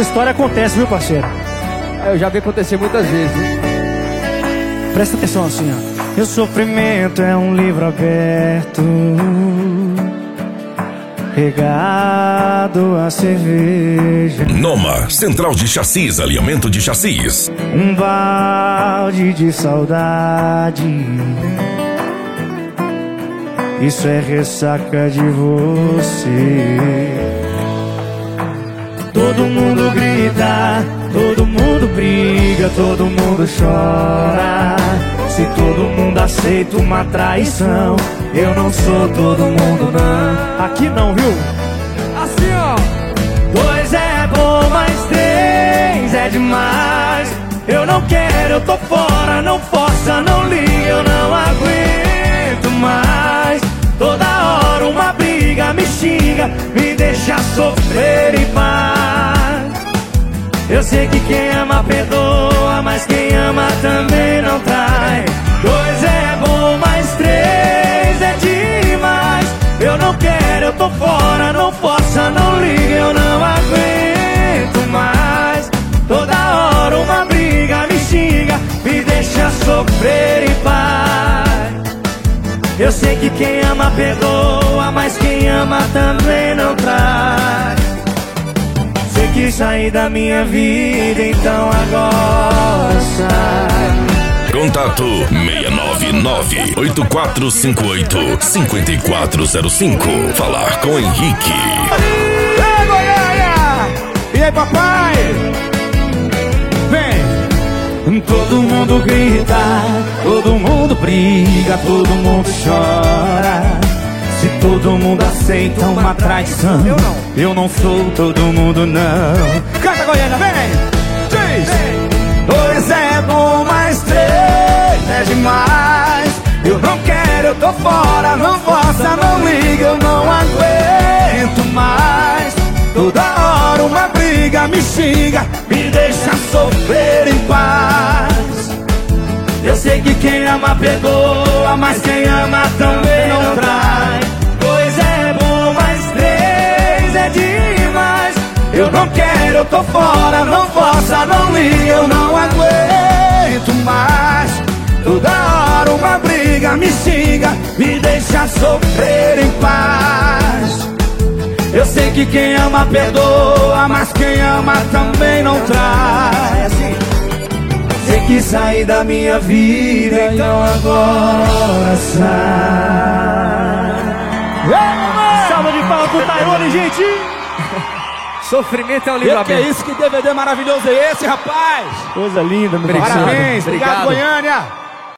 essa história acontece, viu, parceiro? Eu já vi acontecer muitas vezes, hein? Presta atenção assim, ó. Meu sofrimento é um livro aberto, regado a cerveja. Noma, Central de Chassis, alinhamento de chassis. Um balde de saudade. Isso é ressaca de você. Todo mundo grita, todo mundo briga, todo mundo chora. Se todo mundo aceita uma traição, eu não sou todo mundo não. Aqui não, viu? Assim, ó. Dois é bom, mas três é demais. Eu não quero, eu tô fora, não força, não liga, eu não aguento mais. Toda hora uma briga me xinga, me deixa sofrer em paz. Eu sei que quem ama perdoa, mas quem ama também não trai. Dois é bom, mas três é demais. Eu não quero, eu tô fora, não força, não liga, eu não aguento mais. Toda hora uma briga me xinga, me deixa sofrer em paz. Eu sei que quem ama perdoa, mas quem ama também não trai. Você quis sair da minha vida, então agora sai. Contato 699-8458-5405. Falar com Henrique. Ei, Goiânia! E aí, papai? Vem! Todo mundo grita, todo mundo briga, todo mundo chora. Se todo mundo aceita uma traição, eu não sou todo mundo não. Canta, Goiânia, vem! Diz! Dois é bom, mas três é demais. Eu não quero, eu tô fora, não força, não liga, eu não aguento mais. Toda hora uma briga me xinga, me deixa sofrer em paz. Eu sei que quem ama perdoa, mas quem ama também não trai. Dois é bom, mas três é demais. Eu não quero, eu tô fora, não força, não liga, eu não aguento mais. Toda hora uma briga me xinga, me deixa sofrer em paz. Eu sei que quem ama perdoa, mas quem ama também não trai. Assim. Sei que sair da minha vida, então agora sai. Salva de palmas pro Tairone, gente! Sofrimento é um livro Que aberto. é isso? Que DVD maravilhoso é esse, rapaz? Coisa linda, meu Obrigado. Parabéns, obrigado, Obrigado. Goiânia!